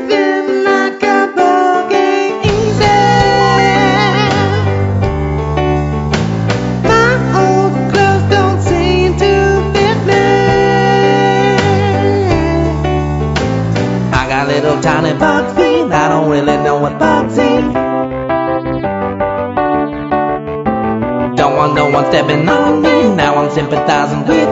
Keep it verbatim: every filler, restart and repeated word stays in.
living like a bug ain't easy. My old clothes don't seem to fit me. I got little tiny bug feet, I don't really know what bugs eat. Don't want no one stepping on me, now I'm sympathizing with